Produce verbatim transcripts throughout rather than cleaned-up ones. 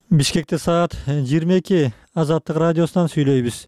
Бишкекте саат жыйырма эки. Азаттык радиосунан сүйлөйбүз.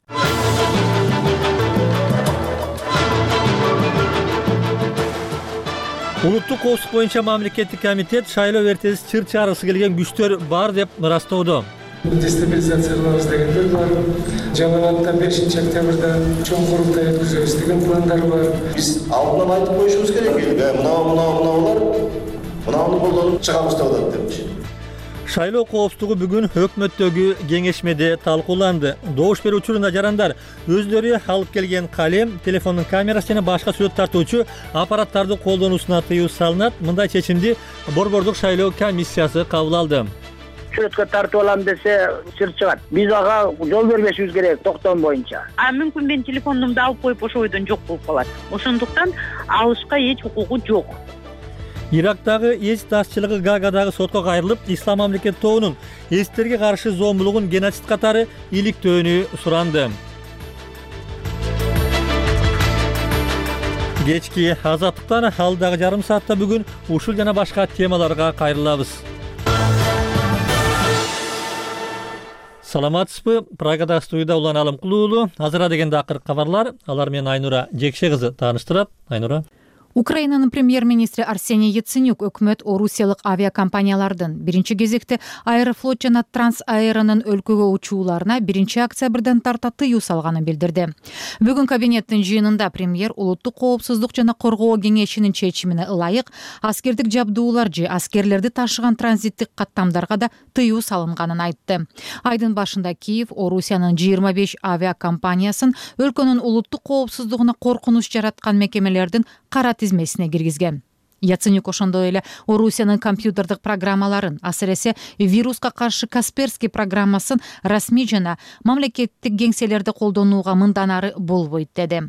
Улуттук коопсуздук боюнча мамлекеттик комитет шайлоо эртеси чыр чааргысы келген күчтөр бар деп ырастоодо. Дестабилизациялабыз дегендер бар. Жалалатта бешинчи октябрда чоң курултай өткүзөбүз деген пландар бар. Биз алдынан айтып коюшубуз керек эле. Мына мына мыналар мынаны колдонуп чыгабыз деп атат депчи. Шайлоо коопсуздугу бүгүн өкмөттөгү кеңешмеде талкууланды. Добуш берүү учурунда жарандар өзлөрү алып келген калем, телефондун камерасы жана башка сүрөт тартуучу аппараттарды колдонуусуна тыюу салынат. Мындай чечимди Борбордук шайлоо комиссиясы кабыл алды. Сүрөткө тартып алам десе чыр чыгат. Биз ага жол бербешибиз керек токтом боюнча. А мүмкүн мен телефонумду алып коюп ошол бойдон жок болуп калат. Ошондуктан алышка эч укугу жок. Ирактагы эч ташчылыгы Гаагадагы сотко кайрылып, Ислам мамлекет тобунун эстерге каршы зомбулугун геноцид катары иликтөөнү суранды. Кечки азаттыктан алдагы жарым саатта бүгүн ушул жана башка темаларга кайрылабыз. Саламатсызбы? Прагада студияда Улан Алымкулуу уулу. Азыра дегенде акыркы кабарлар. Алар менен Айнура Жекше кызы тааныштырат. Айнура. Украинанын премьер-министри Арсений Яценюк өкмөт орусиялык авиакомпаниялардын биринчи кезекте Аэрофлот жана Трансаэронун өлкөгө учууларына биринчи октябрдан тарта тыюу салганын билдирди. Бүгүн кабинеттин жыйынында премьер улуттук коопсуздук жана коргоо кеңешинин чечимине ылайык аскердик жабдуулар же аскерлерди ташыган транзиттик каттамдарга да тыюу салынганын айтты. Айдын башында Киев Орусиянын жыйырма беш авиакомпаниясын өлкөнүн улуттук коопсуздугуна коркунуч жараткан мекемелердин кара тизмесине киргизген. Яценюк ошондой эле Орусиянын компьютердик программаларын, асыресе вируска каршы Касперский программасын расмий жана мамлекеттик кеңселерди колдонууга мындан ары болбойт деди.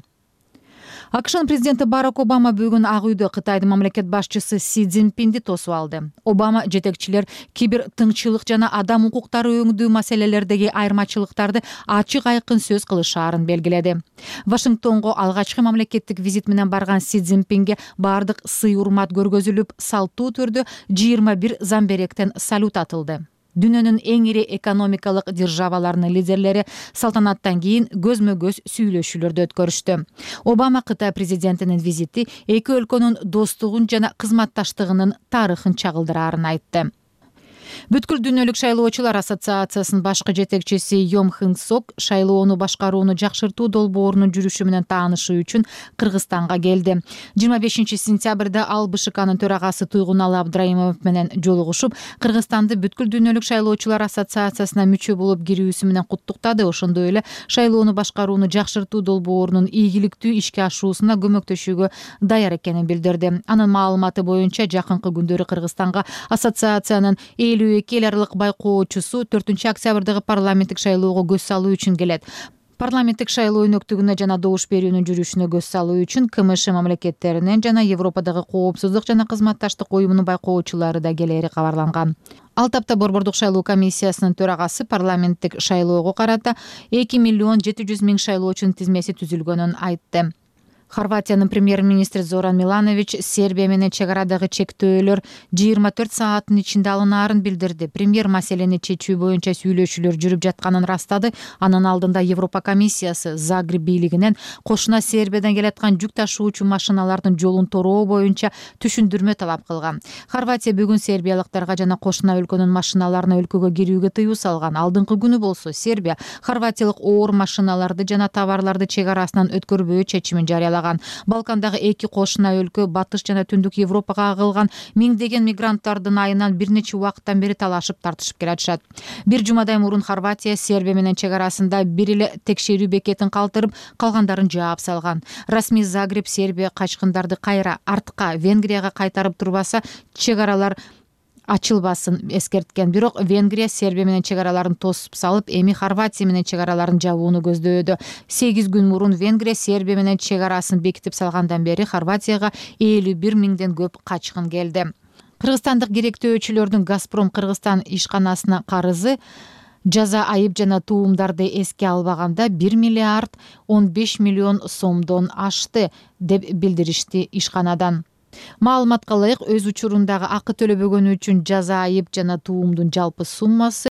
АКШнын президенти Барак Обама бүгүн Ак үйдө Кытайдын мамлекет башчысы Си Цзиньпинди тосуп алды. Обама жетекчилер кибер тыңчылык жана адам укуктары өңдүү маселелердеги айырмачылыктарды ачык айкын сөз кылышаарын белгиледи. Вашингтонго алгачкы мамлекеттик визит менен барган Си Цзиньпинге бардык сый урмат көргөзүлүп, салттуу түрдө жыйырма бир замберектен салют атылды. Дүйнөнүн эң ири экономикалык державаларынын лидерлери салтанаттан кийин көзмө-көз сүйлөшүүлөрдү өткөрүштү. Обама Кытай президентинин визити эки өлкөнүн достугун жана кызматташтыгынын тарыхын чагылдыраарын айтты. Бүткүл дүйнөлүк шайлоочулар ассоциациясынын башкы жетекчиси Йом Хын Сок шайлоону башкарууну жакшыртуу долбоорунун жүрүшү менен таанышуу үчүн Кыргызстанга келди. жыйырма бешинчи сентябрда ал БШКнын төрагасы Туйгуналы Абдраимов менен жолугушуп, Кыргызстанды бүткүл дүйнөлүк шайлоочулар ассоциациясына мүчө болуп кирүүсү менен куттуктады. Ошондой эле шайлоону башкарууну жакшыртуу долбоорунун ийгиликтүү ишке ашуусуна көмөктөшүүгө даяр экенин билдирди. Анын маалыматы боюнча жакынкы күндөрү Кыргызстанга ассоциациянын элүү эки эл аралык байкоочусу төртүнчү октябрдагы парламенттик шайлоого көз салуу үчүн келет. Парламенттик шайлоо өнөктүгүнө жана добуш берүүнүн жүрүшүнө көз салуу үчүн КМШ мамлекеттеринен жана Европадагы коопсуздук жана кызматташтык уюмунун байкоочулары да келери кабарланган. Ал тапта Борбордук шайлоо комиссиясынын төрагасы парламенттик шайлоого карата эки миллион жети жүз миң шайлоочунун тизмеси түзүлгөнүн айтты. Хорватиянын премьер-министри Зоран Миланович Сербия менен чек арадагы чектөөлөр жыйырма төрт сааттын ичинде алынаарын билдирди. Премьер маселени чечүү боюнча сүйлөшүүлөр жүрүп жатканын растады. Анын алдында Европа комиссиясы Загреб бийлигинен кошуна Сербиядан келаткан жүк ташуучу машиналардын жолун тороо боюнча түшүндүрмө талап кылган. Хорватия бүгүн сербиялыктарга жана кошуна өлкөнүн машиналарына өлкөгө кирүүгө тыюу салган. Алдыңкы күнү болсо Сербия хорватиялык оор машиналарды жана товарларды чек арасынан өткөрбөө чечимин жарыялаган. Балкандагы эки кошуна өлкө батыш жана түндүк Европага агылган миңдеген мигранттардын айынан бир нече убакыттан бери талашып тартышып келатышат. Бир жумадай мурун Хорватия Сербия менен чек арасында бир эле текшерүү бекетин калтырып, калгандарын жаап салган. Расмий Загреб Сербия качкындарды кайра артка Венгрияга кайтарып турбаса, чек аралар ачылбасын эскерткен. Бирок Венгрия Сербия менен чек араларын тосуп салып, эми Хорватия менен чек араларын жабууну көздөөдө. сегиз күн мурун Венгрия Сербия менен чек арасын бекитип салгандан бери Хорватияга элүү бир миңден көп качкын келди. Кыргызстандык керектөөчүлөрдүн Газпром Кыргызстан ишканасына карызы жаза айып жана туумдарды эске албаганда бир миллиард он беш миллион сомдон ашты деп билдиришти ишканадан. Маалыматка ылайык, өз учурундагы акы төлөбөгөнү үчүн жаза айып жана туумдун жалпы суммасы